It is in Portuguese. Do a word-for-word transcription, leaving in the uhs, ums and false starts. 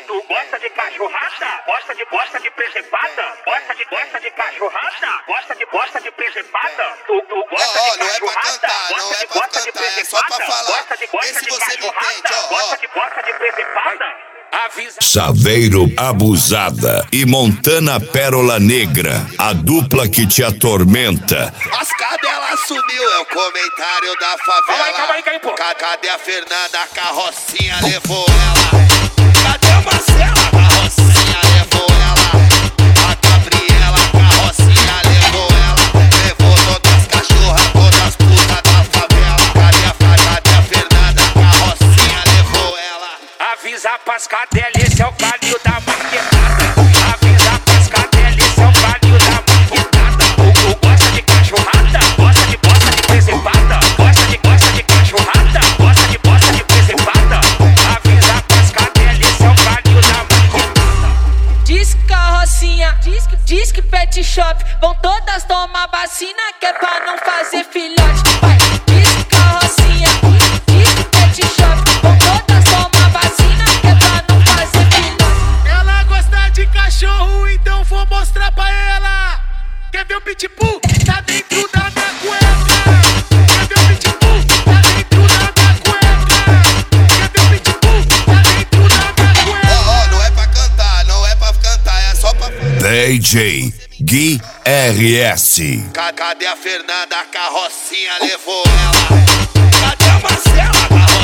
tu gosta de cachorrada? Gosta de gosta de presepada? Gosta de gosta de cachorrada? Gosta de gosta de presepada? Tu tu gosta oh, de não é pra cachorrada? cantar, não é pra cantar, é só pra falar. Gosta de gosta Vê se de você me cachorrada? entende, ó, Gosta ó. de gosta de presepada? Avisa. Chaveiro Abusada e Montana Pérola Negra, a dupla que te atormenta. As cadelas sumiu, é o comentário da favela. Calma aí, calma aí, calma aí, pô. Cadê a Fernanda? A carrocinha levou ela. Cadê a Marcela? A carrocinha levou ela. A Gabriela, a carrocinha levou ela. Levou todas as cachorras, todas as putas da favela. Cadê a, cadê a Fernanda? A carrocinha levou ela. Avisa pras cadelas, esse é o palio da marquetada. Avisa pras cadelas, esse é o palio da marquetada. Tu, tu gosta de cachorrada? Gosta de gosta de presepada? Gosta de gosta de cachorrada? Gosta de gosta de presepada? Avisa pras cadelas, esse é o palio da marquetada. Diz que carrocinha, diz que, diz que pet shop. Vão todas tomar vacina que é pra não fazer filhote. Vai, diz que carrocinha, diz que pet shop. Vão todas tomar vacina que é pra não fazer filhote. Ela gosta de cachorro, então vou mostrar pra ela. Quer ver o pitbull? Tá dentro da minha cueca. Quer ver o pitbull? Tá dentro da minha cueca. Quer ver o pitbull? Tá dentro da minha cueca. Ó, ó, não é pra cantar, não é pra cantar, é só pra... D J Gui R S. Cadê a Fernanda? A carrocinha levou ela. Cadê a Marcela? A